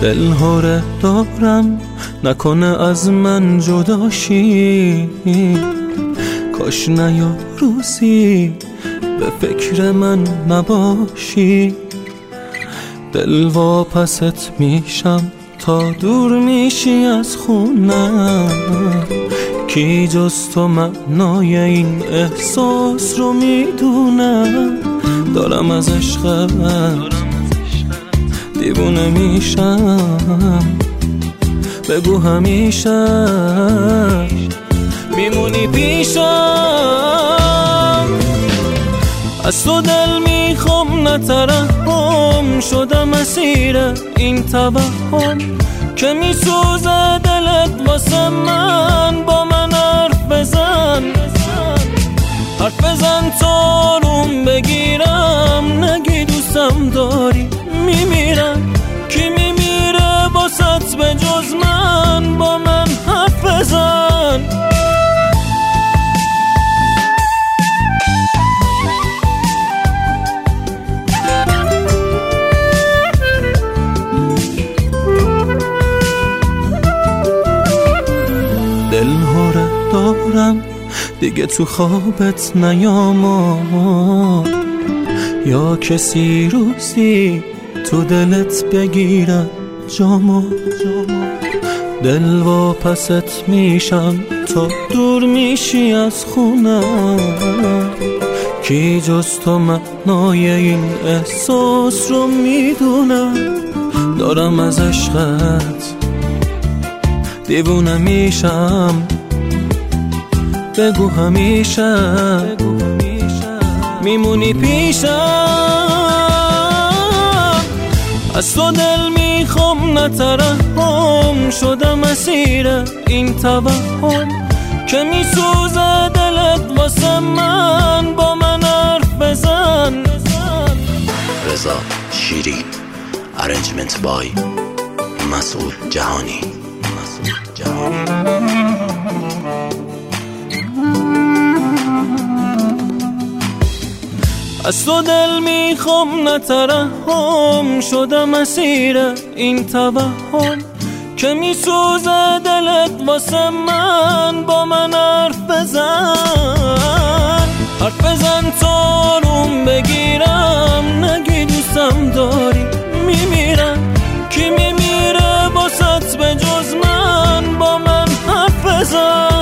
دل هره دارم نکنه از من جداشی، کاش نیا روزی به فکر من نباشی. دل واپست میشم تا دور میشی از خونم، کی جز تو معنای این احساس رو میدونم. دارم از عشقت دیوونه میشم، بگو همیشه میمونی پیشم. از تو دل میخوام نترحم، شدم اسیر این توهم که میسوزه دلت واسه من. با من حرف بزن تا روم بگیرم، نگی دوستم داری میمیرم. کی میمیره باست به جز من؟ با من حرف بزن. دل هره دارم دیگه تو خوابت نیامد، یا کسی روزی تو دلت بگیرد جامو. دل واپست میشم تا دور میشی از خونم، کی جز تو معنای این احساس رو میدونم. دارم از عشقت دیوونه میشم، بگو همیشه میمونی پیشم. از تو دل میخوام نترحم، شدم اسیر این توهم که میسوزه دلت واسه من. با من حرف بزن. رضا شیری، ارنجمنت بای مسئول جهانی. از تو دل میخوام نترحم، شدم اسیر این توهم که میسوزه دلت واسه من. با من حرف بزن تا روم بگیرم، نگی دوستم داری میمیرم. کی میمیره باست به جز من؟ با من حرف بزن.